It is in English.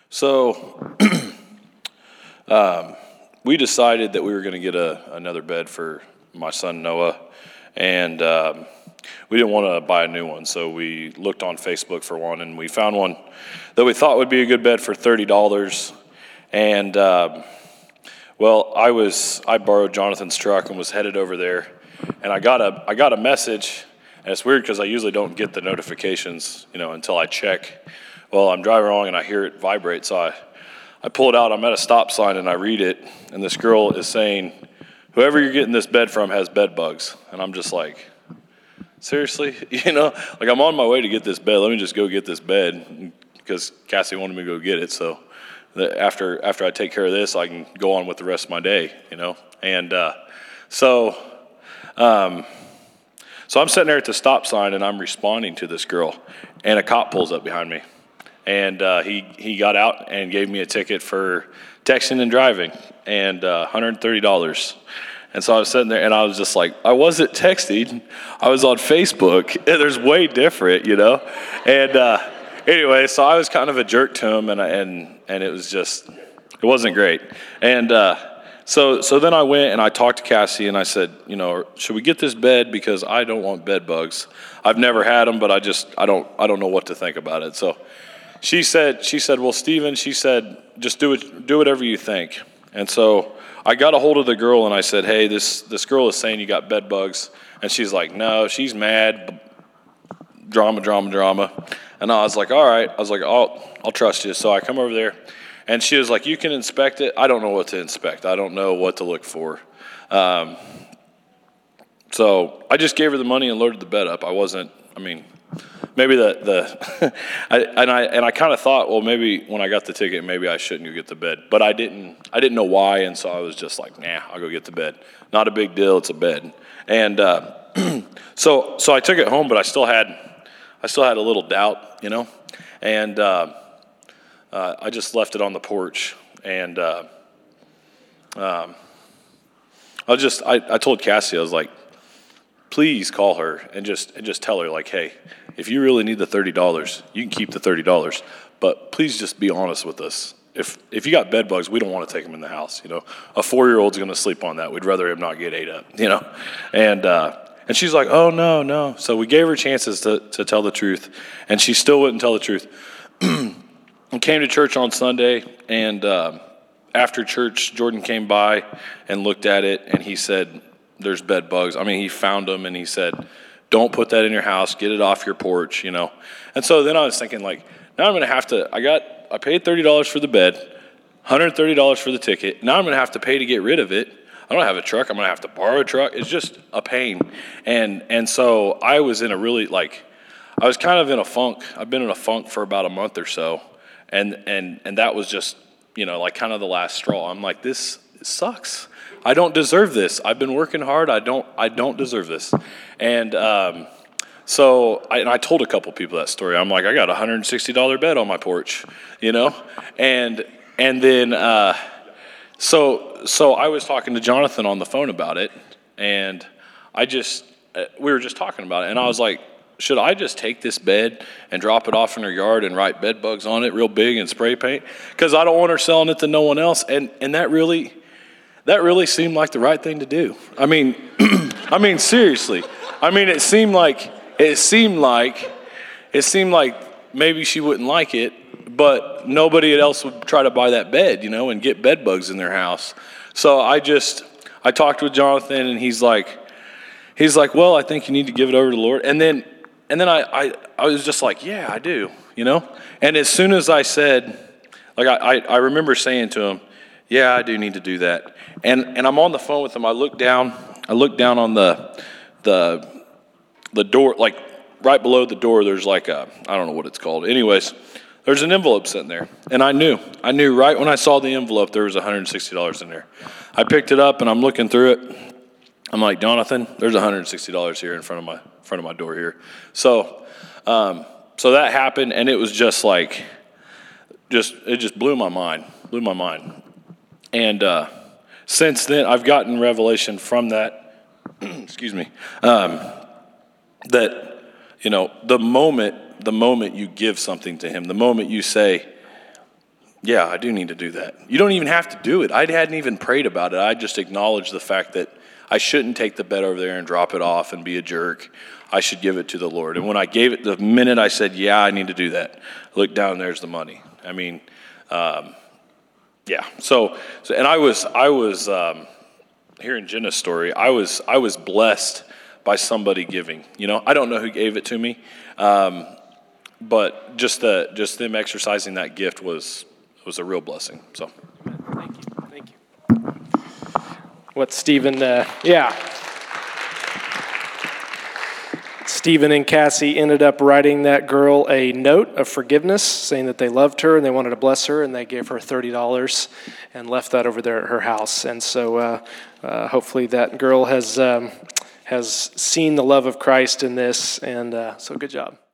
So we decided that we were going to get another bed for my son Noah, and we didn't want to buy a new one. So we looked on Facebook for one, and we found one that we thought would be a good bed for $30. And well, I borrowed Jonathan's truck and was headed over there, and I got a message, and it's weird because I usually don't get the notifications, until I check. Well, I'm driving along and I hear it vibrate, so I pull it out. I'm at a stop sign and I read it, and this girl is saying, "Whoever you're getting this bed from has bed bugs." And I'm just like, seriously? Like I'm on my way to get this bed. Let me just go get this bed because Cassie wanted me to go get it. So after I take care of this, I can go on with the rest of my day, And so I'm sitting there at the stop sign and I'm responding to this girl, and a cop pulls up behind me. And he got out and gave me a ticket for texting and driving, and $130. And so I was sitting there, and I was just like, I wasn't texting. I was on Facebook. And there's way different, And anyway, so I was kind of a jerk to him, and it was just, it wasn't great. And so then I went and I talked to Cassie, and I said, should we get this bed, because I don't want bed bugs. I've never had them, but I don't know what to think about it. So she said, well, Stephen, she said, just do whatever you think. And so I got a hold of the girl and I said, hey, this girl is saying you got bed bugs. And she's like, no, she's mad. Drama. And I was like, all right. I was like, I'll trust you. So I come over there, and she was like, you can inspect it. I don't know what to inspect. I don't know what to look for. So I just gave her the money and loaded the bed up. Maybe I kind of thought, well, maybe when I got the ticket, maybe I shouldn't go get the bed, but I didn't know why, and so I was just like, nah, I'll go get the bed. Not a big deal, it's a bed. And so I took it home, but I still had a little doubt, and I just left it on the porch, and I told Cassie, I was like, please call her and just tell her, like, hey, if you really need the $30, you can keep the $30, but please just be honest with us. If you got bed bugs, we don't want to take them in the house. A 4-year-old's going to sleep on that. We'd rather him not get ate up. And she's like, oh no. So we gave her chances to tell the truth, and she still wouldn't tell the truth. I came to church on Sunday, and after church, Jordan came by and looked at it, and he said, there's bed bugs. He found them, and he said, don't put that in your house. Get it off your porch, And so then I was thinking, like, now I'm going to have to, I paid $30 for the bed, $130 for the ticket. Now I'm going to have to pay to get rid of it. I don't have a truck. I'm going to have to borrow a truck. It's just a pain. And so I was in a really, I was kind of in a funk. I've been in a funk for about a month or so. And that was just, kind of the last straw. I'm like, this sucks. I don't deserve this. I've been working hard. I don't deserve this. And so I told a couple people that story. I'm like, I got a $160 bed on my porch, And then so I was talking to Jonathan on the phone about it, and we were just talking about it, and I was like, should I just take this bed and drop it off in her yard and write bed bugs on it real big and spray paint? Because I don't want her selling it to no one else. And that really seemed like the right thing to do. Seriously. It seemed like maybe she wouldn't like it, but nobody else would try to buy that bed, and get bed bugs in their house. So I talked with Jonathan, and he's like, well, I think you need to give it over to the Lord. And then I was just like, yeah, I do, And as soon as I said, I remember saying to him, yeah, I do need to do that. And I'm on the phone with him. I look down on the door, like right below the door, there's I don't know what it's called. Anyways, there's an envelope sitting there. And I knew right when I saw the envelope, there was $160 in there. I picked it up and I'm looking through it. I'm like, Jonathan, there's $160 here in front of my door here. So that happened, and it was just like, it just blew my mind. And since then, I've gotten revelation from that, excuse me, that, the moment you give something to him, the moment you say, yeah, I do need to do that. You don't even have to do it. I hadn't even prayed about it. I just acknowledged the fact that I shouldn't take the bed over there and drop it off and be a jerk. I should give it to the Lord. And when I gave it, the minute I said, yeah, I need to do that, look down, there's the money. I mean, yeah. So, and I was hearing Jenna's story. I was blessed by somebody giving. I don't know who gave it to me, but just them exercising that gift was a real blessing. So, thank you. What Stephen? Stephen and Cassie ended up writing that girl a note of forgiveness, saying that they loved her and they wanted to bless her, and they gave her $30 and left that over there at her house. And so hopefully that girl has seen the love of Christ in this, and so good job.